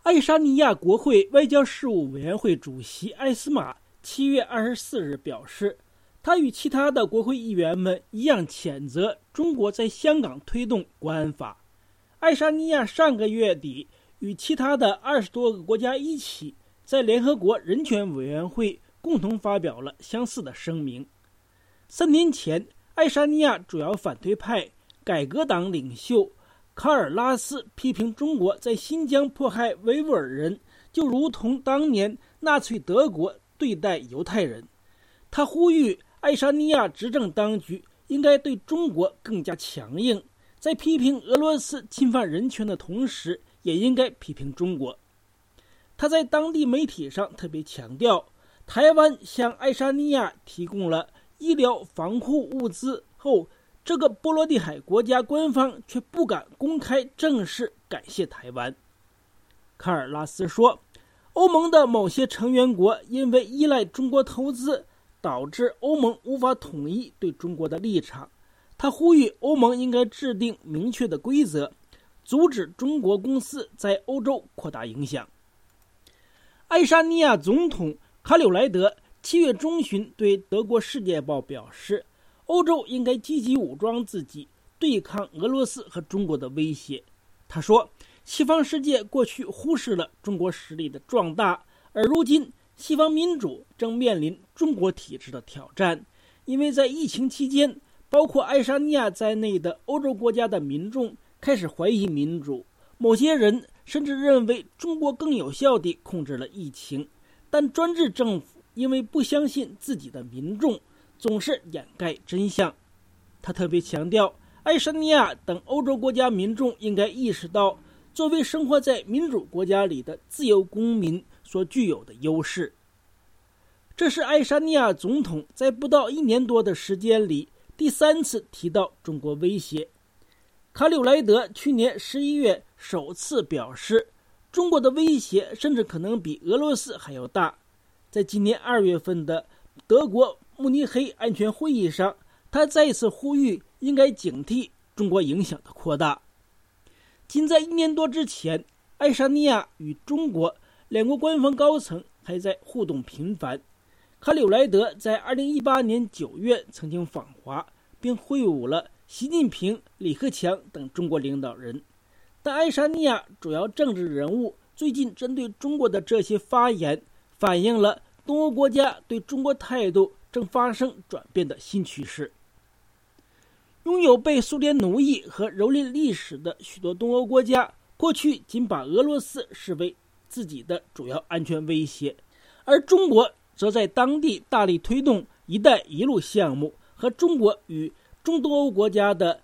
爱沙尼亚国会外交事务委员会主席艾斯玛7月24日表示，他与其他的国会议员们一样谴责中国在香港推动国安法。爱沙尼亚上个月底与其他的20多个国家一起在联合国人权委员会共同发表了相似的声明。3年前，爱沙尼亚主要反对派改革党领袖卡尔拉斯批评中国在新疆迫害维吾尔人，就如同当年纳粹德国对待犹太人。他呼吁爱沙尼亚执政当局应该对中国更加强硬，在批评俄罗斯侵犯人权的同时，也应该批评中国。他在当地媒体上特别强调，台湾向爱沙尼亚提供了医疗防护物资后，这个波罗的海国家官方却不敢公开正式感谢台湾。卡尔拉斯说，欧盟的某些成员国因为依赖中国投资，导致欧盟无法统一对中国的立场。他呼吁欧盟应该制定明确的规则，阻止中国公司在欧洲扩大影响。爱沙尼亚总统卡柳莱德7月中旬对德国《世界报》表示，欧洲应该积极武装自己，对抗俄罗斯和中国的威胁。他说，西方世界过去忽视了中国实力的壮大，而如今西方民主正面临中国体制的挑战。因为在疫情期间，包括爱沙尼亚在内的欧洲国家的民众开始怀疑民主，某些人甚至认为中国更有效地控制了疫情，但专制政府因为不相信自己的民众，总是掩盖真相。他特别强调，爱沙尼亚等欧洲国家民众应该意识到，作为生活在民主国家里的自由公民所具有的优势。这是爱沙尼亚总统在不到1年多的时间里第3次提到中国威胁。卡柳莱德去年11月首次表示，中国的威胁甚至可能比俄罗斯还要大。在今年2月份的德国慕尼黑安全会议上，他再次呼吁应该警惕中国影响的扩大。仅在1年多之前，爱沙尼亚与中国两国官方高层还在互动频繁。卡柳莱德在2018年9月曾经访华，并会晤了习近平、李克强等中国领导人。但爱沙尼亚主要政治人物最近针对中国的这些发言，反映了东欧国家对中国态度正发生转变的新趋势。拥有被苏联奴役和蹂躏历史的许多东欧国家，过去仅把俄罗斯视为自己的主要安全威胁，而中国则在当地大力推动“一带一路”项目和中国与中东欧国家的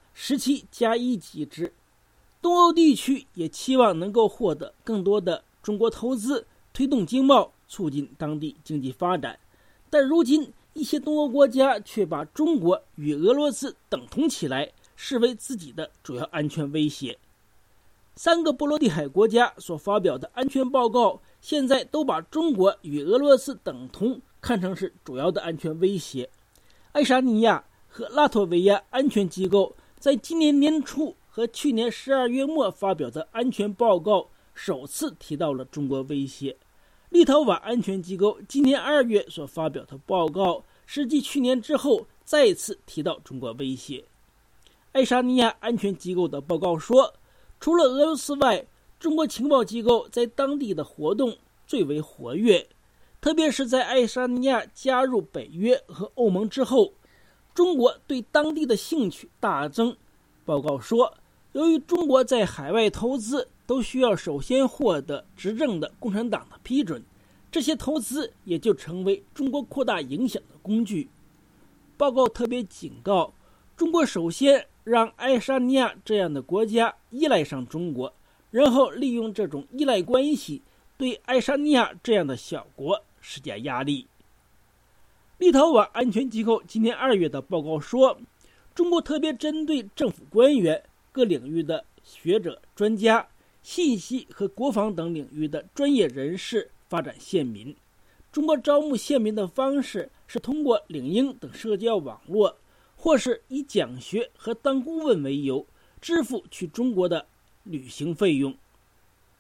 17+1机制。东欧地区也期望能够获得更多的中国投资，推动经贸，促进当地经济发展。但如今一些东欧国家却把中国与俄罗斯等同起来，视为自己的主要安全威胁。3个波罗的海国家所发表的安全报告，现在都把中国与俄罗斯等同看成是主要的安全威胁。爱沙尼亚和拉脱维亚安全机构在今年年初和去年12月末发表的安全报告首次提到了中国威胁。立陶宛安全机构今年2月所发表的报告是继去年之后再次提到中国威胁。爱沙尼亚安全机构的报告说，除了俄罗斯外，中国情报机构在当地的活动最为活跃，特别是在爱沙尼亚加入北约和欧盟之后，中国对当地的兴趣大增。报告说，由于中国在海外投资都需要首先获得执政的共产党的批准，这些投资也就成为中国扩大影响的工具。报告特别警告，中国首先让爱沙尼亚这样的国家依赖上中国，然后利用这种依赖关系对爱沙尼亚这样的小国施加压力。立陶宛安全机构今年2月的报告说，中国特别针对政府官员、各领域的学者、专家、信息和国防等领域的专业人士发展县民。中国招募县民的方式是通过领英等社交网络，或是以讲学和当顾问为由支付去中国的旅行费用。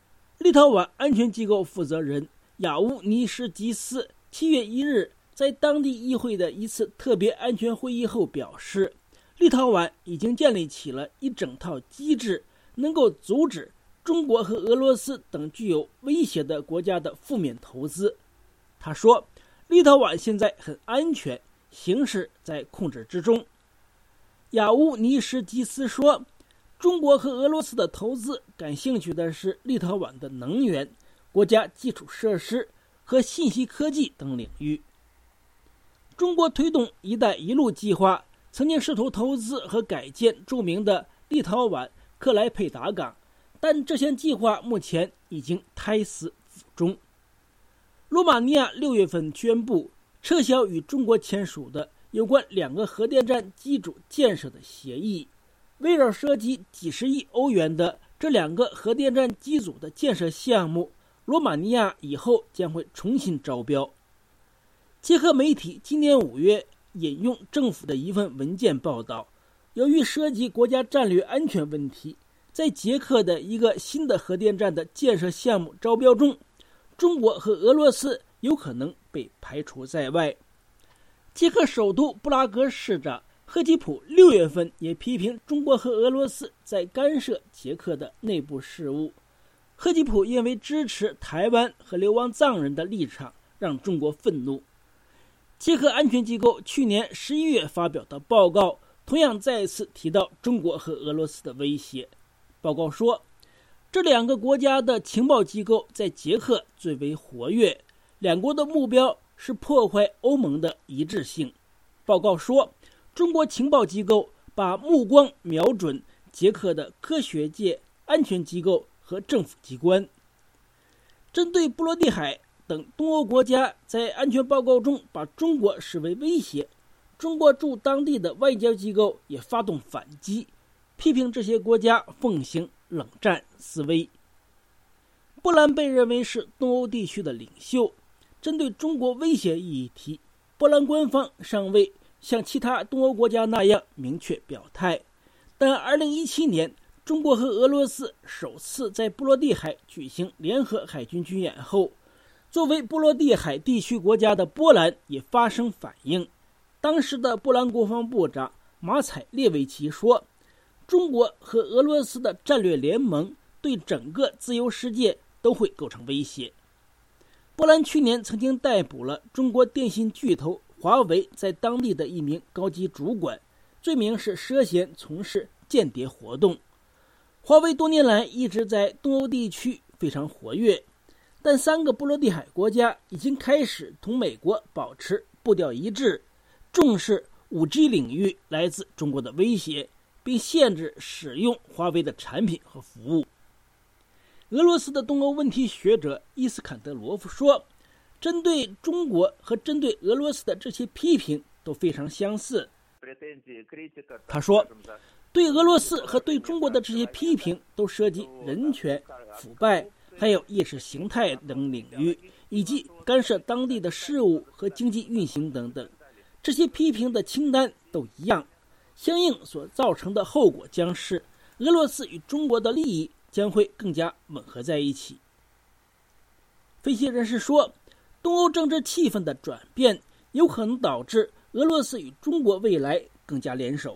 立陶宛安全机构负责人亚乌尼什基斯7月1日在当地议会的一次特别安全会议后表示，立陶宛已经建立起了一整套机制，能够阻止中国和俄罗斯等具有威胁的国家的负面投资。他说，立陶宛现在很安全，形势在控制之中。亚乌尼什基斯说，中国和俄罗斯的投资感兴趣的是立陶宛的能源、国家基础设施和信息科技等领域。中国推动“一带一路”计划，曾经试图投资和改建著名的立陶宛克莱佩达港，但这项计划目前已经胎死腹中。罗马尼亚6月份宣布撤销与中国签署的有关2个核电站机组建设的协议。围绕涉及几十亿欧元的这2个核电站机组的建设项目，罗马尼亚以后将会重新招标。捷克媒体今年5月引用政府的一份文件报道，由于涉及国家战略安全问题，在捷克的一个新的核电站的建设项目招标中，中国和俄罗斯有可能被排除在外。捷克首都布拉格市长赫吉普6月份也批评中国和俄罗斯在干涉捷克的内部事务。赫吉普因为支持台湾和流亡藏人的立场让中国愤怒。捷克安全机构去年11月发表的报告同样再次提到中国和俄罗斯的威胁。报告说，这2个国家的情报机构在捷克最为活跃，2国的目标是破坏欧盟的一致性。报告说，中国情报机构把目光瞄准捷克的科学界、安全机构和政府机关。针对波罗的海等东欧国家在安全报告中把中国视为威胁，中国驻当地的外交机构也发动反击，批评这些国家奉行冷战思维。波兰被认为是东欧地区的领袖，针对中国威胁议题，波兰官方尚未像其他东欧国家那样明确表态，但2017年中国和俄罗斯首次在波罗的海举行联合海军军演后，作为波罗的海地区国家的波兰也发生反应。当时的波兰国防部长马采列维奇说，中国和俄罗斯的战略联盟对整个自由世界都会构成威胁。波兰去年曾经逮捕了中国电信巨头华为在当地的一名高级主管，罪名是涉嫌从事间谍活动。华为多年来一直在东欧地区非常活跃，但3个波罗的海国家已经开始同美国保持步调一致，重视 5G 领域来自中国的威胁，并限制使用华为的产品和服务。俄罗斯的东欧问题学者伊斯坎德罗夫说，针对中国和针对俄罗斯的这些批评都非常相似。他说，对俄罗斯和对中国的这些批评都涉及人权、腐败，还有意识形态等领域，以及干涉当地的事务和经济运行等等。这些批评的清单都一样，相应所造成的后果将是俄罗斯与中国的利益将会更加吻合在一起。分析人士说，东欧政治气氛的转变有可能导致俄罗斯与中国未来更加联手。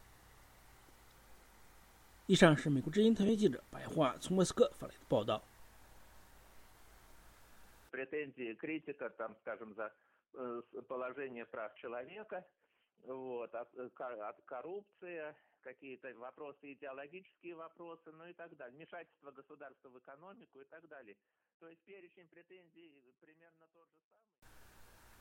以上是美国之音特约记者白桦从莫斯科发来的报道。 претензии критика, там, скажем, за положение прав человека, коррупция, какие-то вопросы, идеологические вопросы, ну и так далее, вмешательство государства в экономику и так далее. То есть перечень претензий примерно тот же самый.